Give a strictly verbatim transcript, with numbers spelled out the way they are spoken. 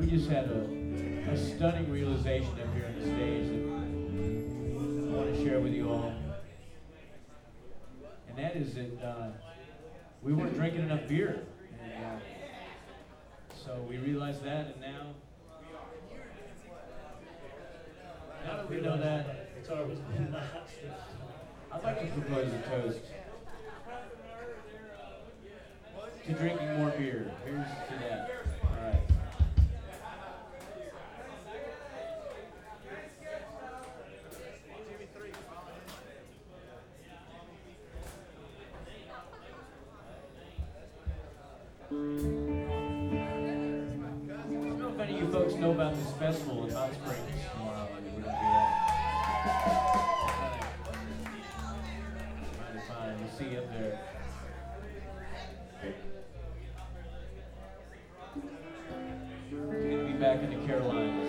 just had a, a stunning realization up here on the stage that I want to share with you all. And that is that uh, we weren't drinking enough beer. And, uh, so we realized that, and now, now that we know that, I'd like to propose a toast to drinking more beer. Here's to that. All right. I don't know if any of you folks know about this festival in Hot Springs tomorrow. We're gonna be fine. We'll see you up there. We're gonna be back in the Carolinas.